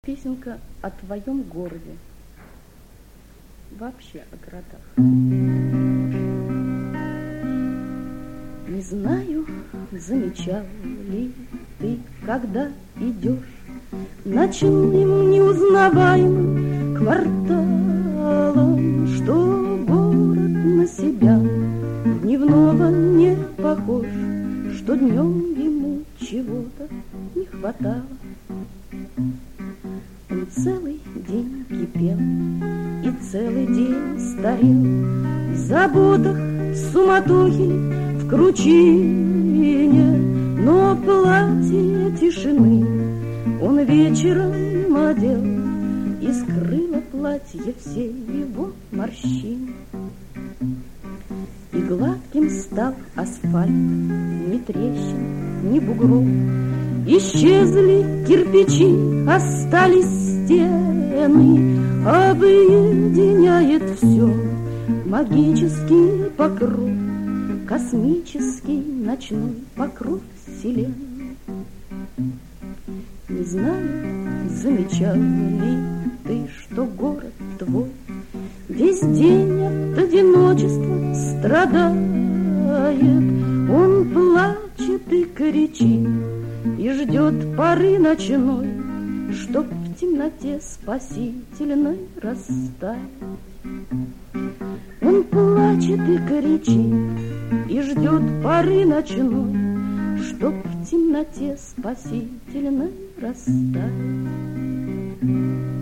Песенка о твоем городе. Вообще о городах. Не знаю, замечал ли ты, когда идешь ночным неузнаваемым кварталом, что город на себя дневного не похож, что днем ему чего-то не хватало. Он целый день кипел и целый день старел в заботах, в суматохе, в кручине, но платье тишины он вечером одел, и скрыло платье все его морщины. И гладким стал асфальт, ни трещин, ни бугров. Исчезли кирпичи, остались стены, объединяет все магический покров, космический ночной покров вселенной. Не знаю, замечал ли ты, что город твой весь день от одиночества страдает. Он плачет и кричит, и ждет поры ночной, чтоб в темноте спасительной растаять. Он плачет и кричит, и ждет поры ночной, чтоб в темноте спасительной растаять.